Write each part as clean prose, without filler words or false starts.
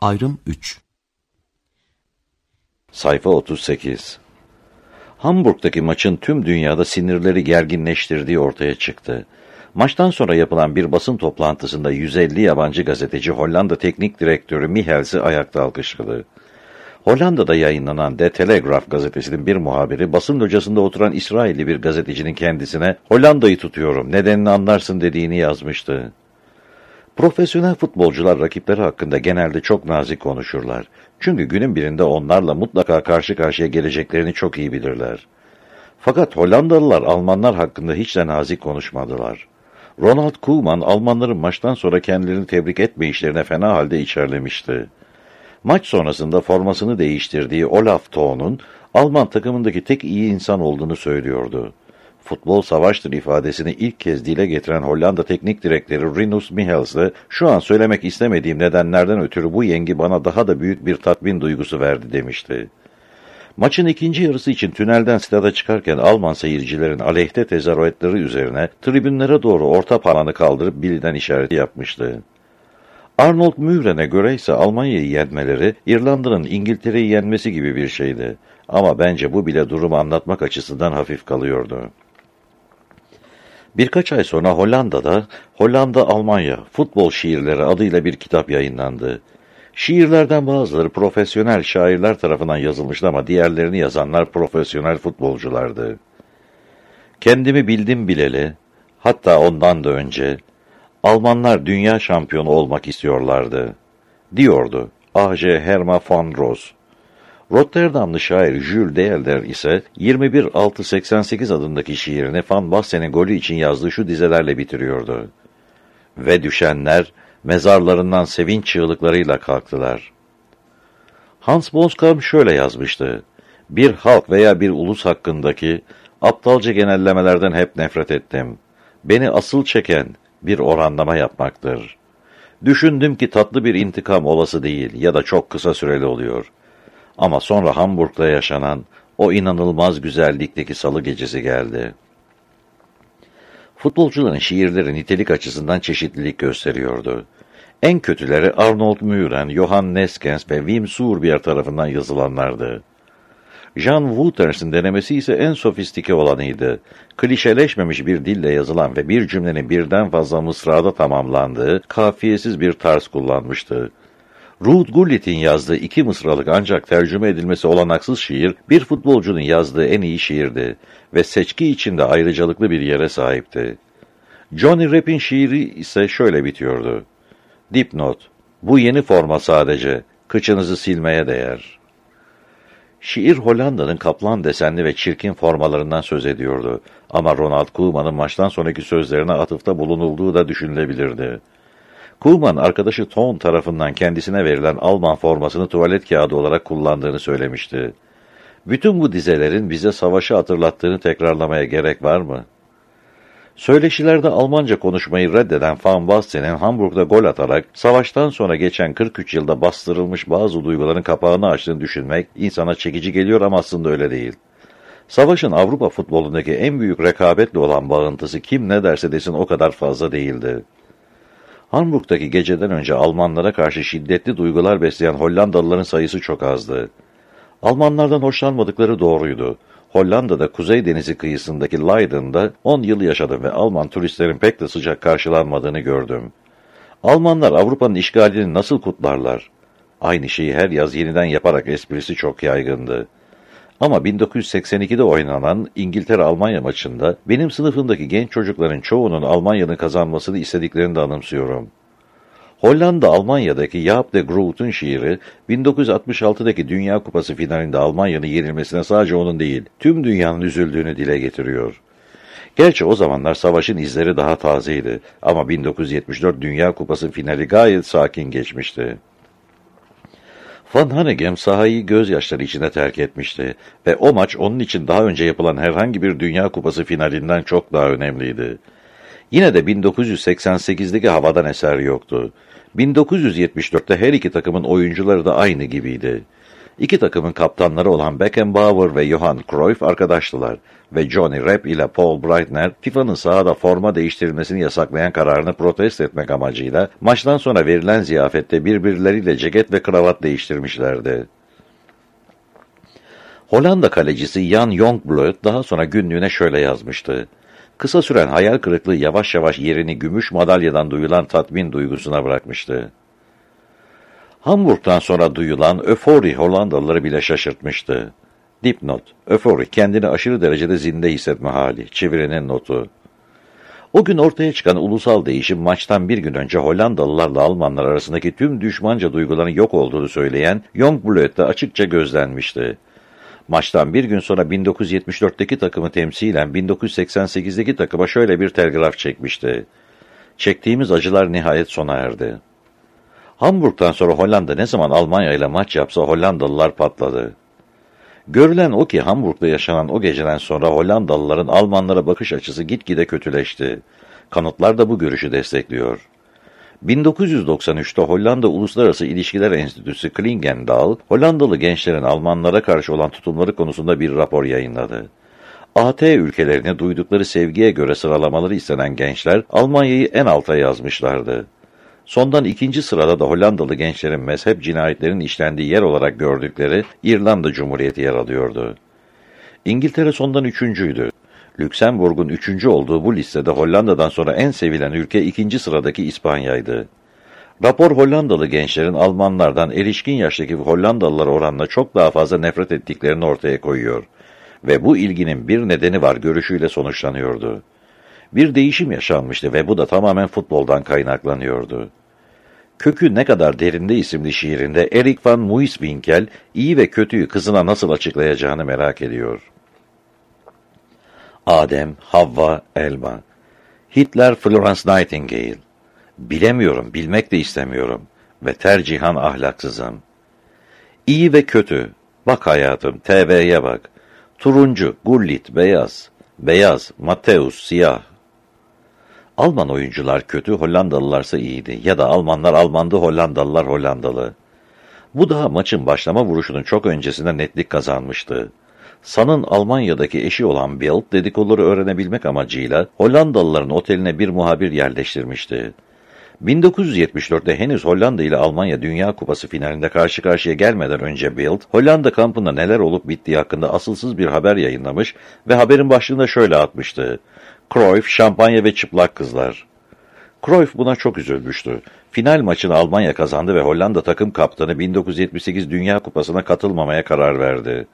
Ayrım 3. Sayfa 38. Hamburg'daki maçın tüm dünyada sinirleri gerginleştirdiği ortaya çıktı. Maçtan sonra yapılan bir basın toplantısında 150 yabancı gazeteci Hollanda Teknik Direktörü Michels'i ayakta alkışladı. Hollanda'da yayınlanan De Telegraaf gazetesinin bir muhabiri, basın locasında oturan İsrailli bir gazetecinin kendisine "Hollanda'yı tutuyorum, nedenini anlarsın" dediğini yazmıştı. Profesyonel futbolcular rakipleri hakkında genelde çok nazik konuşurlar. Çünkü günün birinde onlarla mutlaka karşı karşıya geleceklerini çok iyi bilirler. Fakat Hollandalılar Almanlar hakkında hiç de nazik konuşmadılar. Ronald Koeman, Almanların maçtan sonra kendilerini tebrik etmeyişlerine fena halde içerlemişti. Maç sonrasında formasını değiştirdiği Olaf Thon'un Alman takımındaki tek iyi insan olduğunu söylüyordu. Futbol savaştır ifadesini ilk kez dile getiren Hollanda Teknik Direktörü Rinus Michels'e "Şu an söylemek istemediğim nedenlerden ötürü bu yengi bana daha da büyük bir tatmin duygusu verdi" demişti. Maçın ikinci yarısı için tünelden stada çıkarken Alman seyircilerin aleyhte tezahüratları üzerine tribünlere doğru orta parmağını kaldırıp bilinen işareti yapmıştı. Arnold Mühren'e göre ise Almanya'yı yenmeleri, İrlanda'nın İngiltere'yi yenmesi gibi bir şeydi. Ama bence bu bile durumu anlatmak açısından hafif kalıyordu. Birkaç ay sonra Hollanda'da Hollanda-Almanya Futbol Şiirleri adıyla bir kitap yayınlandı. Şiirlerden bazıları profesyonel şairler tarafından yazılmıştı ama diğerlerini yazanlar profesyonel futbolculardı. "Kendimi bildim bileli, hatta ondan da önce, Almanlar dünya şampiyonu olmak istiyorlardı," diyordu A.J. Hermann van Ross. Rotterdamlı şair Jules Deelder ise 21.688 adındaki şiirini Van Bassen'in golü için yazdığı şu dizelerle bitiriyordu: "Ve düşenler mezarlarından sevinç çığlıklarıyla kalktılar." Hans Boskamp şöyle yazmıştı: "Bir halk veya bir ulus hakkındaki aptalca genellemelerden hep nefret ettim. Beni asıl çeken bir oranlama yapmaktır. Düşündüm ki tatlı bir intikam olası değil ya da çok kısa süreli oluyor. Ama sonra Hamburg'da yaşanan o inanılmaz güzellikteki salı gecesi geldi." Futbolcuların şiirleri nitelik açısından çeşitlilik gösteriyordu. En kötüleri Arnold Mühren, Johann Neskens ve Wim Suurbier tarafından yazılanlardı. Jan Wouters'in denemesi ise en sofistike olanıydı. Klişeleşmemiş bir dille yazılan ve bir cümlenin birden fazla mısrada tamamlandığı kafiyesiz bir tarz kullanmıştı. Ruud Gullit'in yazdığı 2 mısralık ancak tercüme edilmesi olanaksız şiir, bir futbolcunun yazdığı en iyi şiirdi ve seçki içinde ayrıcalıklı bir yere sahipti. Johnny Rapp'in şiiri ise şöyle bitiyordu: "Dipnot, bu yeni forma sadece, kıçınızı silmeye değer." Şiir Hollanda'nın kaplan desenli ve çirkin formalarından söz ediyordu ama Ronald Koeman'ın maçtan sonraki sözlerine atıfta bulunulduğu da düşünülebilirdi. Koeman, arkadaşı Thon tarafından kendisine verilen Alman formasını tuvalet kağıdı olarak kullandığını söylemişti. Bütün bu dizelerin bize savaşı hatırlattığını tekrarlamaya gerek var mı? Söyleşilerde Almanca konuşmayı reddeden Van Bassen'in Hamburg'da gol atarak savaştan sonra geçen 43 yılda bastırılmış bazı duyguların kapağını açtığını düşünmek insana çekici geliyor ama aslında öyle değil. Savaşın Avrupa futbolundaki en büyük rekabetle olan bağıntısı kim ne derse desin o kadar fazla değildi. Hamburg'daki geceden önce Almanlara karşı şiddetli duygular besleyen Hollandalıların sayısı çok azdı. Almanlardan hoşlanmadıkları doğruydu. Hollanda'da Kuzey Denizi kıyısındaki Leiden'da 10 yıl yaşadım ve Alman turistlerin pek de sıcak karşılanmadığını gördüm. Almanlar Avrupa'nın işgalini nasıl kutlarlar? Aynı şeyi her yaz yeniden yaparak esprisi çok yaygındı. Ama 1982'de oynanan İngiltere-Almanya maçında benim sınıfımdaki genç çocukların çoğunun Almanya'nın kazanmasını istediklerini de anımsıyorum. Hollanda, Almanya'daki Jaap de Groot'un şiiri, 1966'daki Dünya Kupası finalinde Almanya'nın yenilmesine sadece onun değil, tüm dünyanın üzüldüğünü dile getiriyor. Gerçi o zamanlar savaşın izleri daha tazeydi ama 1974 Dünya Kupası finali gayet sakin geçmişti. Van Hanegem sahayı gözyaşları içinde terk etmişti ve o maç onun için daha önce yapılan herhangi bir Dünya Kupası finalinden çok daha önemliydi. Yine de 1988'deki havadan eser yoktu. 1974'te her iki takımın oyuncuları da aynı gibiydi. İki takımın kaptanları olan Beckenbauer ve Johan Cruyff arkadaştılar ve Johnny Rep ile Paul Breitner, FIFA'nın sahada forma değiştirilmesini yasaklayan kararını protesto etmek amacıyla maçtan sonra verilen ziyafette birbirleriyle ceket ve kravat değiştirmişlerdi. Hollanda kalecisi Jan Jongbloed daha sonra günlüğüne şöyle yazmıştı: "Kısa süren hayal kırıklığı yavaş yavaş yerini gümüş madalyadan duyulan tatmin duygusuna bırakmıştı." Hamburg'dan sonra duyulan öfori Hollandalıları bile şaşırtmıştı. Dipnot: öfori, kendini aşırı derecede zinde hissetme hali. Çevirinin notu. O gün ortaya çıkan ulusal değişim maçtan bir gün önce Hollandalılarla Almanlar arasındaki tüm düşmanca duyguların yok olduğunu söyleyen Jongbloed'de açıkça gözlenmişti. Maçtan bir gün sonra 1974'teki takımı temsilen 1988'deki takıma şöyle bir telgraf çekmişti: "Çektiğimiz acılar nihayet sona erdi." Hamburg'dan sonra Hollanda ne zaman Almanya ile maç yapsa Hollandalılar patladı. Görülen o ki Hamburg'da yaşanan o geceden sonra Hollandalıların Almanlara bakış açısı gitgide kötüleşti. Kanıtlar da bu görüşü destekliyor. 1993'te Hollanda Uluslararası İlişkiler Enstitüsü Klingendahl, Hollandalı gençlerin Almanlara karşı olan tutumları konusunda bir rapor yayınladı. AT ülkelerini duydukları sevgiye göre sıralamaları istenen gençler Almanya'yı en alta yazmışlardı. Sondan ikinci sırada da Hollandalı gençlerin mezhep cinayetlerinin işlendiği yer olarak gördükleri İrlanda Cumhuriyeti yer alıyordu. İngiltere sondan üçüncüydü. Lüksemburg'un üçüncü olduğu bu listede Hollanda'dan sonra en sevilen ülke ikinci sıradaki İspanya'ydı. Rapor Hollandalı gençlerin Almanlardan erişkin yaştaki Hollandalılar oranla çok daha fazla nefret ettiklerini ortaya koyuyor. Ve bu ilginin bir nedeni var görüşüyle sonuçlanıyordu. Bir değişim yaşanmıştı ve bu da tamamen futboldan kaynaklanıyordu. Kökü ne kadar derinde isimli şiirinde Erik van Muiswinkel iyi ve kötüyü kızına nasıl açıklayacağını merak ediyor. Adem, Havva, Elma. Hitler, Florence Nightingale. Bilemiyorum, bilmek de istemiyorum ve tercihan ahlaksızım. İyi ve kötü. Bak hayatım, TV'ye bak. Turuncu, Gullit, beyaz. Beyaz, Matthäus, siyah. Alman oyuncular kötü, Hollandalılarsa iyiydi. Ya da Almanlar Almandı, Hollandalılar Hollandalı. Bu daha maçın başlama vuruşunun çok öncesinde netlik kazanmıştı. San'ın Almanya'daki eşi olan Bild, dedikoduları öğrenebilmek amacıyla Hollandalıların oteline bir muhabir yerleştirmişti. 1974'te henüz Hollanda ile Almanya Dünya Kupası finalinde karşı karşıya gelmeden önce Bild, Hollanda kampında neler olup bittiği hakkında asılsız bir haber yayınlamış ve haberin başlığında şöyle atmıştı: "Cruyff, şampanya ve çıplak kızlar." Cruyff buna çok üzülmüştü. Final maçını Almanya kazandı ve Hollanda takım kaptanı 1978 Dünya Kupası'na katılmamaya karar verdi.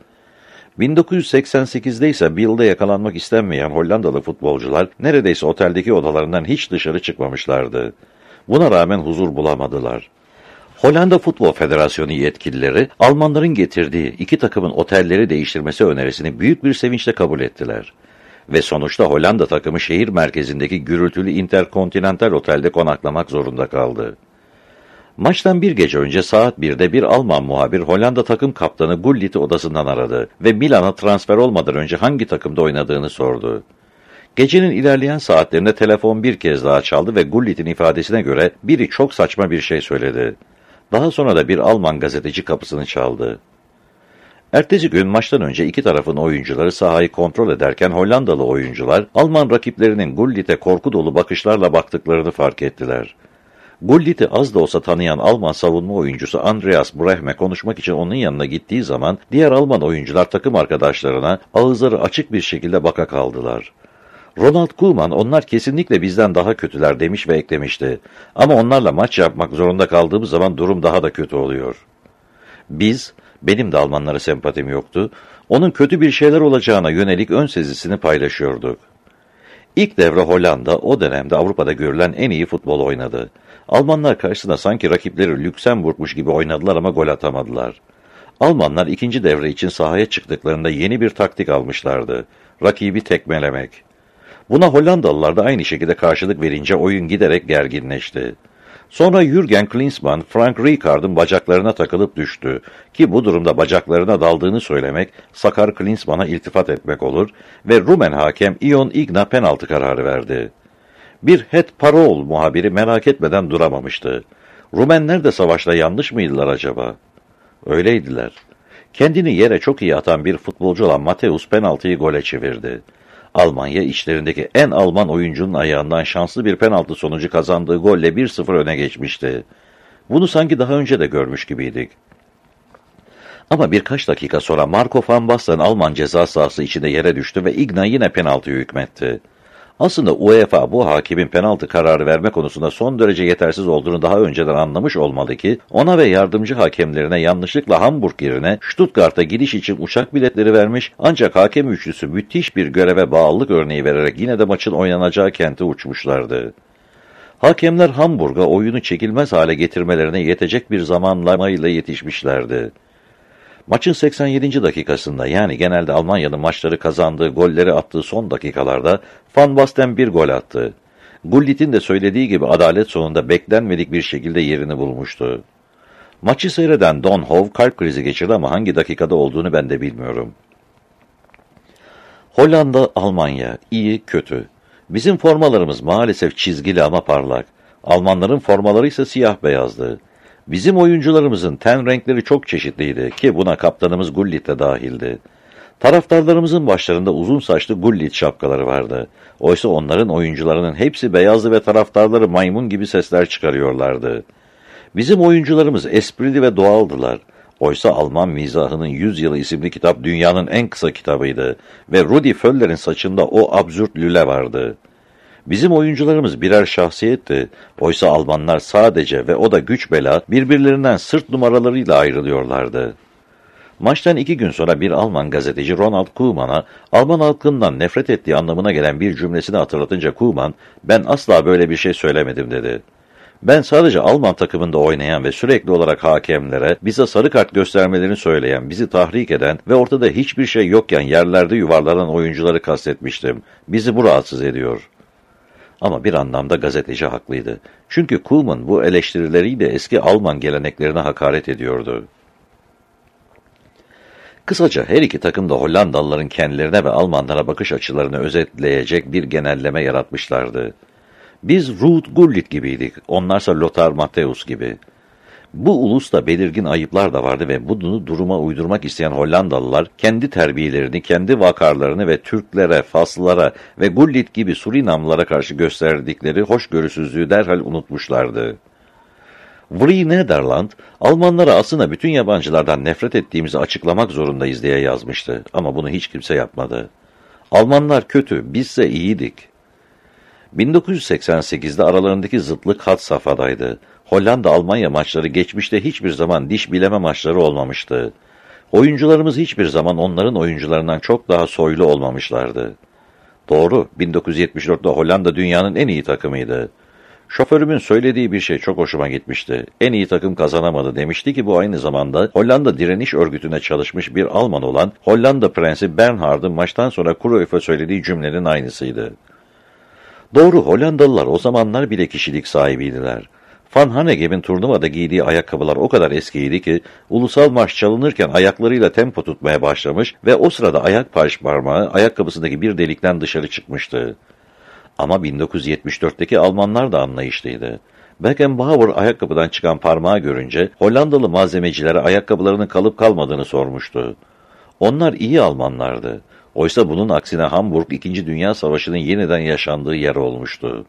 1988'de ise Bild'e yakalanmak istenmeyen Hollandalı futbolcular neredeyse oteldeki odalarından hiç dışarı çıkmamışlardı. Buna rağmen huzur bulamadılar. Hollanda Futbol Federasyonu yetkilileri Almanların getirdiği iki takımın otelleri değiştirmesi önerisini büyük bir sevinçle kabul ettiler. Ve sonuçta Hollanda takımı şehir merkezindeki gürültülü Intercontinental Otel'de konaklamak zorunda kaldı. Maçtan bir gece önce saat 1'de bir Alman muhabir Hollanda takım kaptanı Gullit'i odasından aradı ve Milan'a transfer olmadan önce hangi takımda oynadığını sordu. Gecenin ilerleyen saatlerinde telefon bir kez daha çaldı ve Gullit'in ifadesine göre biri çok saçma bir şey söyledi. Daha sonra da bir Alman gazeteci kapısını çaldı. Ertesi gün maçtan önce iki tarafın oyuncuları sahayı kontrol ederken Hollandalı oyuncular Alman rakiplerinin Gullit'e korku dolu bakışlarla baktıklarını fark ettiler. Gullit'i az da olsa tanıyan Alman savunma oyuncusu Andreas Brehme konuşmak için onun yanına gittiği zaman diğer Alman oyuncular takım arkadaşlarına ağızları açık bir şekilde baka kaldılar. Ronald Koeman onlar kesinlikle bizden daha kötüler demiş ve eklemişti. Ama onlarla maç yapmak zorunda kaldığımız zaman durum daha da kötü oluyor. Benim de Almanlara sempatim yoktu, onun kötü bir şeyler olacağına yönelik ön sezisini paylaşıyorduk. İlk devre Hollanda o dönemde Avrupa'da görülen en iyi futbol oynadı. Almanlar karşısında sanki rakipleri Lüksemburg'muş gibi oynadılar ama gol atamadılar. Almanlar ikinci devre için sahaya çıktıklarında yeni bir taktik almışlardı: rakibi tekmelemek. Buna Hollandalılar da aynı şekilde karşılık verince oyun giderek gerginleşti. Sonra Jürgen Klinsmann, Frank Rijkaard'ın bacaklarına takılıp düştü ki bu durumda bacaklarına daldığını söylemek, sakar Klinsmann'a iltifat etmek olur ve Rumen hakem Ion Igna penaltı kararı verdi. Bir Het Parool muhabiri merak etmeden duramamıştı. Rumenler de savaşta yanlış mıydılar acaba? Öyleydiler. Kendini yere çok iyi atan bir futbolcu olan Matthäus penaltıyı gole çevirdi. Almanya içlerindeki en Alman oyuncunun ayağından şanslı bir penaltı sonucu kazandığı golle 1-0 öne geçmişti. Bunu sanki daha önce de görmüş gibiydik. Ama birkaç dakika sonra Marco van Basten Alman ceza sahası içinde yere düştü ve Igna yine penaltıyı hükmetti. Aslında UEFA bu hakemin penaltı kararı verme konusunda son derece yetersiz olduğunu daha önceden anlamış olmalı ki, ona ve yardımcı hakemlerine yanlışlıkla Hamburg yerine Stuttgart'a gidiş için uçak biletleri vermiş, ancak hakem üçlüsü müthiş bir göreve bağlılık örneği vererek yine de maçın oynanacağı kente uçmuşlardı. Hakemler Hamburg'a oyunu çekilmez hale getirmelerine yetecek bir zamanlamayla yetişmişlerdi. Maçın 87. dakikasında, yani genelde Almanya'nın maçları kazandığı, golleri attığı son dakikalarda Van Basten bir gol attı. Gullit'in de söylediği gibi adalet sonunda beklenmedik bir şekilde yerini bulmuştu. Maçı seyreden Don Hove kalp krizi geçirdi ama hangi dakikada olduğunu ben de bilmiyorum. Hollanda, Almanya, iyi, kötü. Bizim formalarımız maalesef çizgili ama parlak. Almanların formaları ise siyah beyazdı. Bizim oyuncularımızın ten renkleri çok çeşitliydi ki buna kaptanımız Gullit de dahildi. Taraftarlarımızın başlarında uzun saçlı Gullit şapkaları vardı. Oysa onların oyuncularının hepsi beyazdı ve taraftarları maymun gibi sesler çıkarıyorlardı. Bizim oyuncularımız esprili ve doğaldılar. Oysa Alman Mizahının 100 Yılı isimli kitap dünyanın en kısa kitabıydı ve Rudi Völler'in saçında o absürt lüle vardı. Bizim oyuncularımız birer şahsiyetti. Oysa Almanlar sadece ve o da güç bela birbirlerinden sırt numaralarıyla ayrılıyorlardı. Maçtan 2 gün sonra bir Alman gazeteci Ronald Koeman'a Alman halkından nefret ettiği anlamına gelen bir cümlesini hatırlatınca Koeman, "Ben asla böyle bir şey söylemedim," dedi. "Ben sadece Alman takımında oynayan ve sürekli olarak hakemlere bize sarı kart göstermelerini söyleyen, bizi tahrik eden ve ortada hiçbir şey yokken yerlerde yuvarlanan oyuncuları kastetmiştim. Bizi bu rahatsız ediyor." Ama bir anlamda gazeteci haklıydı. Çünkü Koeman bu eleştirileriyle eski Alman geleneklerine hakaret ediyordu. Kısaca her iki takım da Hollandalıların kendilerine ve Almanlara bakış açılarını özetleyecek bir genelleme yaratmışlardı. Biz Ruud Gullit gibiydik, onlarsa Lothar Matthäus gibi. Bu ulusta belirgin ayıplar da vardı ve bunu duruma uydurmak isteyen Hollandalılar kendi terbiyelerini, kendi vakarlarını ve Türklere, Faslılara ve Gullit gibi Surinamlılara karşı gösterdikleri hoşgörüsüzlüğü derhal unutmuşlardı. Vrij Nederland, Almanlara aslında bütün yabancılardan nefret ettiğimizi açıklamak zorundayız diye yazmıştı ama bunu hiç kimse yapmadı. Almanlar kötü, bizse iyiydik. 1988'de aralarındaki zıtlık had safhadaydı. Hollanda-Almanya maçları geçmişte hiçbir zaman diş bileme maçları olmamıştı. Oyuncularımız hiçbir zaman onların oyuncularından çok daha soylu olmamışlardı. Doğru, 1974'te Hollanda dünyanın en iyi takımıydı. Şoförümün söylediği bir şey çok hoşuma gitmişti. En iyi takım kazanamadı demişti ki bu aynı zamanda Hollanda Direniş Örgütü'ne çalışmış bir Alman olan Hollanda Prensi Bernhard'ın maçtan sonra Cruyff'a söylediği cümlenin aynısıydı. Doğru, Hollandalılar o zamanlar bile kişilik sahibiydiler. Van Hanegem'in turnuvada giydiği ayakkabılar o kadar eskiydi ki ulusal marş çalınırken ayaklarıyla tempo tutmaya başlamış ve o sırada ayak parmağı ayakkabısındaki bir delikten dışarı çıkmıştı. Ama 1974'teki Almanlar da anlayışlıydı. Beckenbauer ayakkabıdan çıkan parmağı görünce Hollandalı malzemecilere ayakkabılarının kalıp kalmadığını sormuştu. Onlar iyi Almanlardı. Oysa bunun aksine Hamburg 2. Dünya Savaşı'nın yeniden yaşandığı yer olmuştu.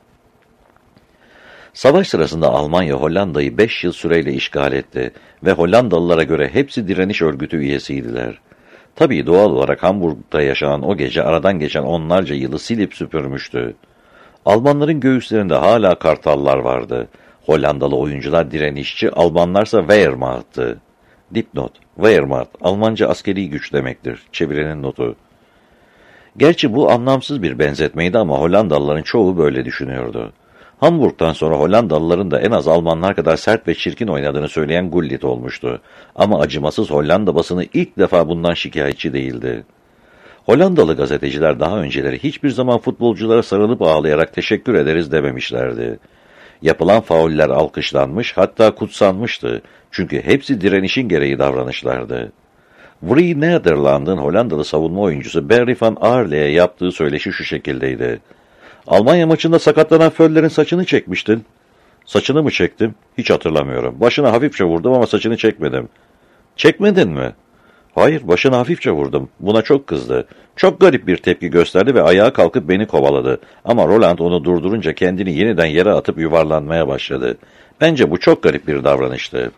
Savaş sırasında Almanya Hollanda'yı 5 yıl süreyle işgal etti ve Hollandalılara göre hepsi direniş örgütü üyesiydiler. Tabii doğal olarak Hamburg'da yaşanan o gece aradan geçen onlarca yılı silip süpürmüştü. Almanların göğüslerinde hala kartallar vardı. Hollandalı oyuncular direnişçi, Almanlarsa Wehrmacht'tı. Dipnot: Wehrmacht, Almanca askeri güç demektir. Çevirenin notu. Gerçi bu anlamsız bir benzetmeydi ama Hollandalıların çoğu böyle düşünüyordu. Hamburg'dan sonra Hollandalıların da en az Almanlar kadar sert ve çirkin oynadığını söyleyen Gullit olmuştu. Ama acımasız Hollanda basını ilk defa bundan şikayetçi değildi. Hollandalı gazeteciler daha önceleri hiçbir zaman futbolculara sarılıp ağlayarak teşekkür ederiz dememişlerdi. Yapılan fauller alkışlanmış, hatta kutsanmıştı. Çünkü hepsi direnişin gereği davranışlardı. Vrij Nederland'ın Hollandalı savunma oyuncusu Barry van Aerle'ye yaptığı söyleşi şu şekildeydi: "Almanya maçında sakatlanan Völler'in saçını çekmiştin." "Saçını mı çektim? Hiç hatırlamıyorum. Başına hafifçe vurdum ama saçını çekmedim." "Çekmedin mi?" Hayır, başını hafifçe vurdum. Buna çok kızdı. Çok garip bir tepki gösterdi ve ayağa kalkıp beni kovaladı. Ama Roland onu durdurunca kendini yeniden yere atıp yuvarlanmaya başladı. Bence bu çok garip bir davranıştı.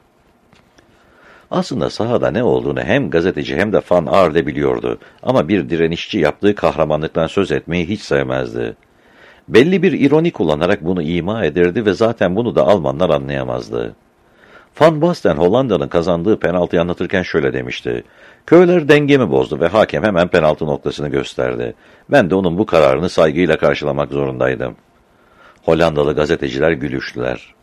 Aslında sahada ne olduğunu hem gazeteci hem de Van Aarde biliyordu. Ama bir direnişçi yaptığı kahramanlıktan söz etmeyi hiç sevmezdi. Belli bir ironi kullanarak bunu ima ederdi ve zaten bunu da Almanlar anlayamazdı. Van Basten Hollanda'nın kazandığı penaltıyı anlatırken şöyle demişti. Köyler dengemi bozdu ve hakem hemen penaltı noktasını gösterdi. Ben de onun bu kararını saygıyla karşılamak zorundaydım. Hollandalı gazeteciler gülüştüler.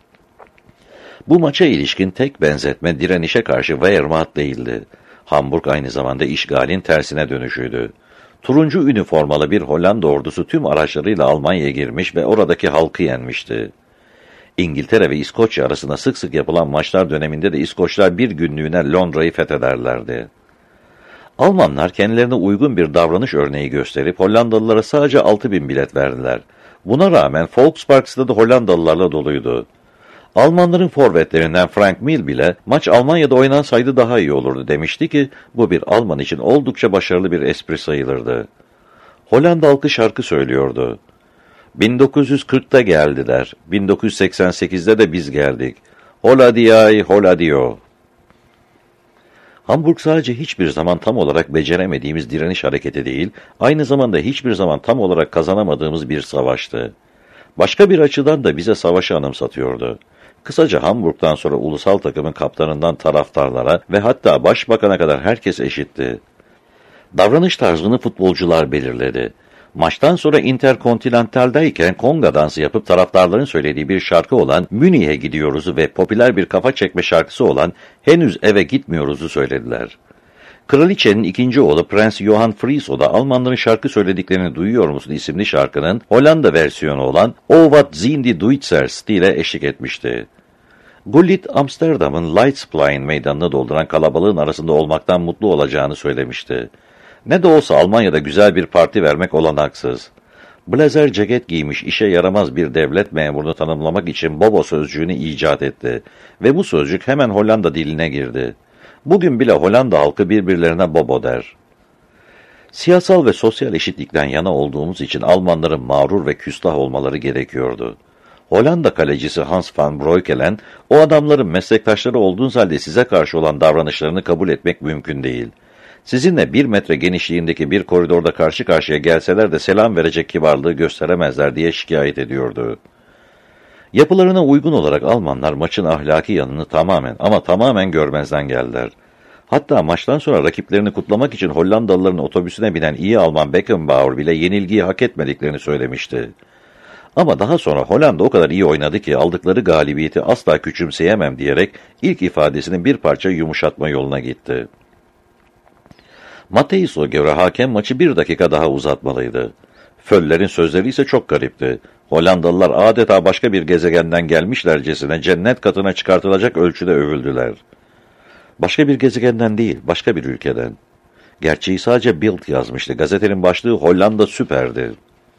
Bu maça ilişkin tek benzetme direnişe karşı Wehrmacht değildi. Hamburg aynı zamanda işgalin tersine dönüşüydü. Turuncu üniformalı bir Hollanda ordusu tüm araçlarıyla Almanya'ya girmiş ve oradaki halkı yenmişti. İngiltere ve İskoçya arasında sık sık yapılan maçlar döneminde de İskoçlar bir günlüğüne Londra'yı fethederlerdi. Almanlar kendilerine uygun bir davranış örneği gösterip Hollandalılara sadece 6.000 bilet verdiler. Buna rağmen Volkspark stadı Hollandalılarla doluydu. Almanların forvetlerinden Frank Mill bile maç Almanya'da oynansaydı daha iyi olurdu demişti ki bu bir Alman için oldukça başarılı bir espri sayılırdı. Hollanda halkı şarkı söylüyordu. 1940'ta geldiler, 1988'de de biz geldik. Hola diay, hola dio. Hamburg sadece hiçbir zaman tam olarak beceremediğimiz direniş hareketi değil, aynı zamanda hiçbir zaman tam olarak kazanamadığımız bir savaştı. Başka bir açıdan da bize savaşı anımsatıyordu. Kısaca Hamburg'dan sonra ulusal takımın kaptanından taraftarlara ve hatta başbakana kadar herkes eşitti. Davranış tarzını futbolcular belirledi. Maçtan sonra Interkontinental'dayken Konga dansı yapıp taraftarların söylediği bir şarkı olan Münih'e gidiyoruz'u ve popüler bir kafa çekme şarkısı olan Henüz eve gitmiyoruz'u söylediler. Kraliçenin ikinci oğlu Prens Johann Friso da Almanların şarkı söylediklerini duyuyor musun isimli şarkının Hollanda versiyonu olan O Wat Zien die Duitsers ile eşlik etmişti. Gullit, Amsterdam'ın Leidsplein meydanını dolduran kalabalığın arasında olmaktan mutlu olacağını söylemişti. Ne de olsa Almanya'da güzel bir parti vermek olanaksız. Blazer ceket giymiş işe yaramaz bir devlet memurunu tanımlamak için Bobo sözcüğünü icat etti ve bu sözcük hemen Hollanda diline girdi. Bugün bile Hollanda halkı birbirlerine Bobo der. Siyasal ve sosyal eşitlikten yana olduğumuz için Almanların mağrur ve küstah olmaları gerekiyordu. Hollanda kalecisi Hans van Breukelen, o adamların meslektaşları olduğunuz halde size karşı olan davranışlarını kabul etmek mümkün değil. Sizinle 1 metre genişliğindeki bir koridorda karşı karşıya gelseler de selam verecek kibarlığı gösteremezler diye şikayet ediyordu. Yapılarına uygun olarak Almanlar maçın ahlaki yanını tamamen görmezden geldiler. Hatta maçtan sonra rakiplerini kutlamak için Hollandalıların otobüsüne binen iyi Alman Beckenbauer bile yenilgiyi hak etmediklerini söylemişti. Ama daha sonra Hollanda o kadar iyi oynadı ki aldıkları galibiyeti asla küçümseyemem diyerek ilk ifadesini bir parça yumuşatma yoluna gitti. Matthäus'a göre hakem maçı 1 dakika daha uzatmalıydı. Föller'in sözleri ise çok garipti. Hollandalılar adeta başka bir gezegenden gelmişlercesine cennet katına çıkartılacak ölçüde övüldüler. Başka bir gezegenden değil, başka bir ülkeden. Gerçeği sadece Bild yazmıştı. Gazetenin başlığı Hollanda süperdi.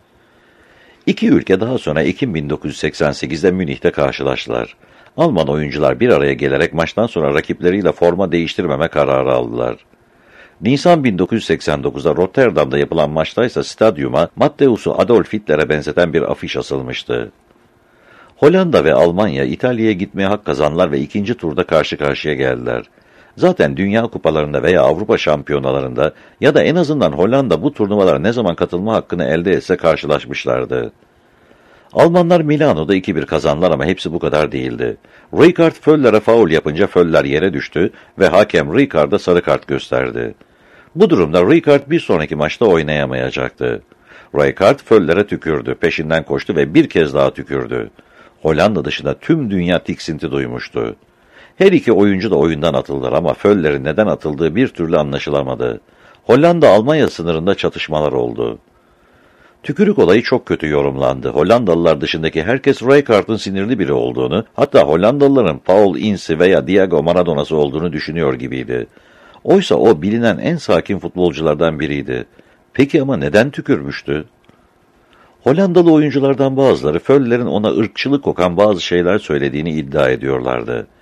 İki ülke daha sonra Ekim 1988'de Münih'te karşılaştılar. Alman oyuncular bir araya gelerek maçtan sonra rakipleriyle forma değiştirmeme kararı aldılar. Nisan 1989'da Rotterdam'da yapılan maçtaysa stadyuma Matthäus'u Adolf Hitler'e benzeten bir afiş asılmıştı. Hollanda ve Almanya İtalya'ya gitmeye hak kazandılar ve ikinci turda karşı karşıya geldiler. Zaten Dünya Kupalarında veya Avrupa Şampiyonalarında ya da en azından Hollanda bu turnuvalara ne zaman katılma hakkını elde etse karşılaşmışlardı. Almanlar Milano'da 2-1 kazandılar ama hepsi bu kadar değildi. Rijkaard Völler'e faul yapınca Völler yere düştü ve hakem Rijkaard'a sarı kart gösterdi. Bu durumda Rijkaard bir sonraki maçta oynayamayacaktı. Rijkaard Völler'e tükürdü, peşinden koştu ve bir kez daha tükürdü. Hollanda dışında tüm dünya tiksinti duymuştu. Her iki oyuncu da oyundan atıldılar ama Völler'in neden atıldığı bir türlü anlaşılamadı. Hollanda-Almanya sınırında çatışmalar oldu. Tükürük olayı çok kötü yorumlandı. Hollandalılar dışındaki herkes Rijkaard'ın sinirli biri olduğunu, hatta Hollandalıların Paul Ince veya Diego Maradona'sı olduğunu düşünüyor gibiydi. Oysa o bilinen en sakin futbolculardan biriydi. Peki ama neden tükürmüştü? Hollandalı oyunculardan bazıları Völler'in ona ırkçılık kokan bazı şeyler söylediğini iddia ediyorlardı.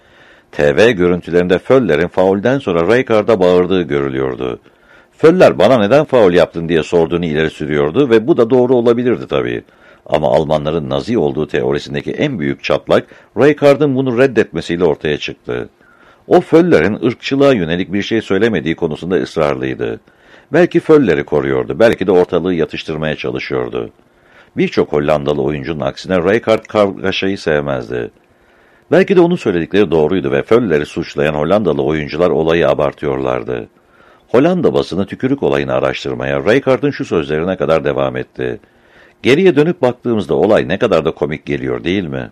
TV görüntülerinde Völler'in faulden sonra Rijkaard'a bağırdığı görülüyordu. Völler bana neden faul yaptın diye sorduğunu ileri sürüyordu ve bu da doğru olabilirdi tabii. Ama Almanların Nazi olduğu teorisindeki en büyük çatlak Rijkaard'ın bunu reddetmesiyle ortaya çıktı. O Völler'in ırkçılığa yönelik bir şey söylemediği konusunda ısrarlıydı. Belki Völler'i koruyordu, belki de ortalığı yatıştırmaya çalışıyordu. Birçok Hollandalı oyuncunun aksine Rijkaard kargaşayı sevmezdi. Belki de onun söyledikleri doğruydu ve Völler'i suçlayan Hollandalı oyuncular olayı abartıyorlardı. Hollanda basını tükürük olayını araştırmaya Rijkaard'ın şu sözlerine kadar devam etti. Geriye dönüp baktığımızda olay ne kadar da komik geliyor değil mi?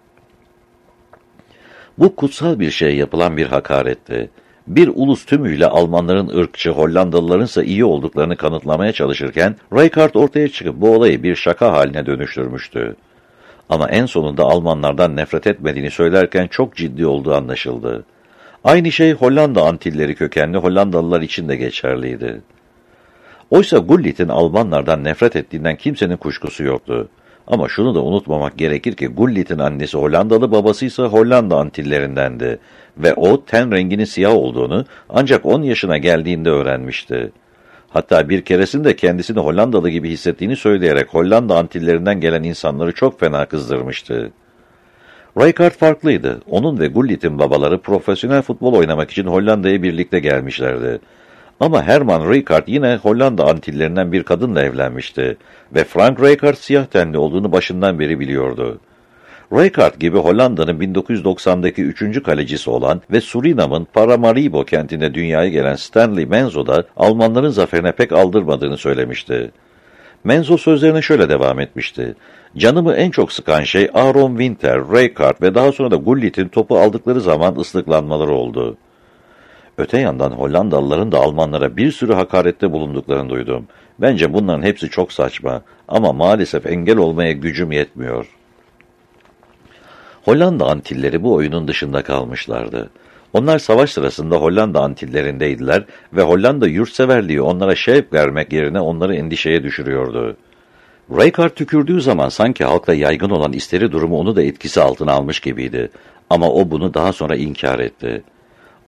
Bu kutsal bir şeye yapılan bir hakaretti. Bir ulus tümüyle Almanların ırkçı, Hollandalıların ise iyi olduklarını kanıtlamaya çalışırken Rijkaard ortaya çıkıp bu olayı bir şaka haline dönüştürmüştü. Ama en sonunda Almanlardan nefret etmediğini söylerken çok ciddi olduğu anlaşıldı. Aynı şey Hollanda Antilleri kökenli Hollandalılar için de geçerliydi. Oysa Gullit'in Almanlardan nefret ettiğinden kimsenin kuşkusu yoktu. Ama şunu da unutmamak gerekir ki Gullit'in annesi Hollandalı, babası ise Hollanda Antillerindendi ve o ten renginin siyah olduğunu ancak 10 yaşına geldiğinde öğrenmişti. Hatta bir keresinde kendisini Hollandalı gibi hissettiğini söyleyerek Hollanda Antillerinden gelen insanları çok fena kızdırmıştı. Rijkaard farklıydı. Onun ve Gullit'in babaları profesyonel futbol oynamak için Hollanda'ya birlikte gelmişlerdi. Ama Herman Rijkaard yine Hollanda Antillerinden bir kadınla evlenmişti ve Frank Rijkaard siyah tenli olduğunu başından beri biliyordu. Rijkaard gibi Hollanda'nın 1990'daki 3. kalecisi olan ve Surinam'ın Paramaribo kentinde dünyaya gelen Stanley Menzo da Almanların zaferine pek aldırmadığını söylemişti. Menzo sözlerine şöyle devam etmişti. Canımı en çok sıkan şey Aaron Winter, Rijkaard ve daha sonra da Gullit'in topu aldıkları zaman ıslıklanmaları oldu. Öte yandan Hollandalıların da Almanlara bir sürü hakarette bulunduklarını duydum. Bence bunların hepsi çok saçma ama maalesef engel olmaya gücüm yetmiyor. Hollanda Antilleri bu oyunun dışında kalmışlardı. Onlar savaş sırasında Hollanda Antillerindeydiler ve Hollanda yurtseverliği onlara şevk vermek yerine onları endişeye düşürüyordu. Rijkaard tükürdüğü zaman sanki halkta yaygın olan isteri durumu onu da etkisi altına almış gibiydi. Ama o bunu daha sonra inkar etti.